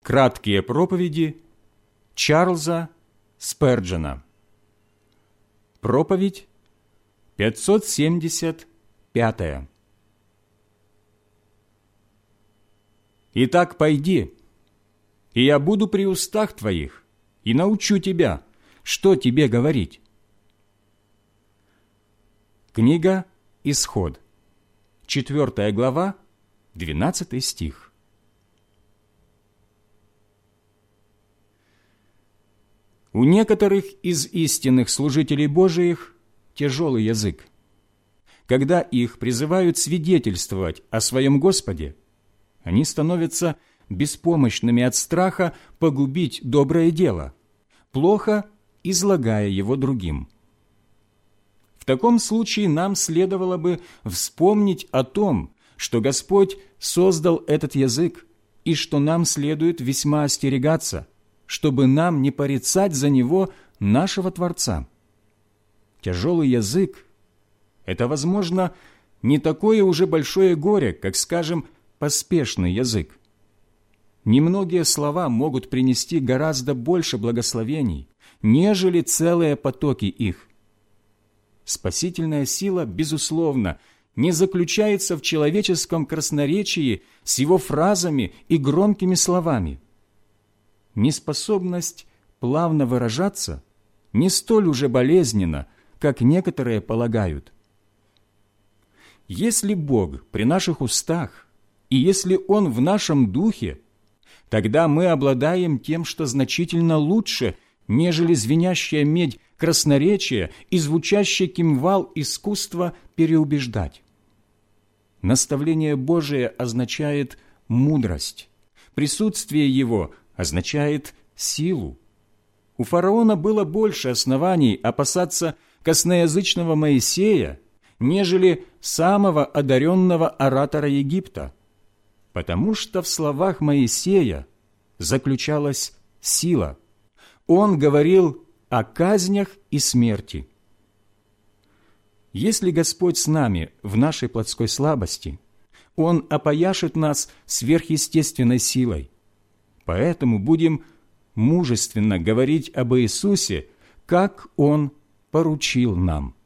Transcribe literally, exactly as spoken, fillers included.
Краткие проповеди Чарльза Сперджена. Проповедь пятьсот семьдесят пятая. «Итак, пойди, и я буду при устах твоих, и научу тебя, что тебе говорить». Книга Исход, четвертая глава, двенадцатый стих. У некоторых из истинных служителей Божиих тяжелый язык. Когда их призывают свидетельствовать о своем Господе, они становятся беспомощными от страха погубить доброе дело, плохо излагая его другим. В таком случае нам следовало бы вспомнить о том, что Господь создал этот язык, и что нам следует весьма остерегаться, чтобы нам не порицать за него нашего Творца. Тяжелый язык – это, возможно, не такое уже большое горе, как, скажем, поспешный язык. Немногие слова могут принести гораздо больше благословений, нежели целые потоки их. Спасительная сила, безусловно, не заключается в человеческом красноречии с его фразами и громкими словами. Неспособность плавно выражаться не столь уже болезненна, как некоторые полагают. Если Бог при наших устах, и если Он в нашем духе, тогда мы обладаем тем, что значительно лучше, нежели звенящая медь красноречия и звучащий кимвал искусства переубеждать. Наставление Божие означает мудрость, присутствие Его означает силу. У фараона было больше оснований опасаться косноязычного Моисея, нежели самого одаренного оратора Египта, потому что в словах Моисея заключалась сила. Он говорил о казнях и смерти. Если Господь с нами в нашей плотской слабости, Он опояшет нас сверхъестественной силой. Поэтому будем мужественно говорить об Иисусе, как Он поручил нам.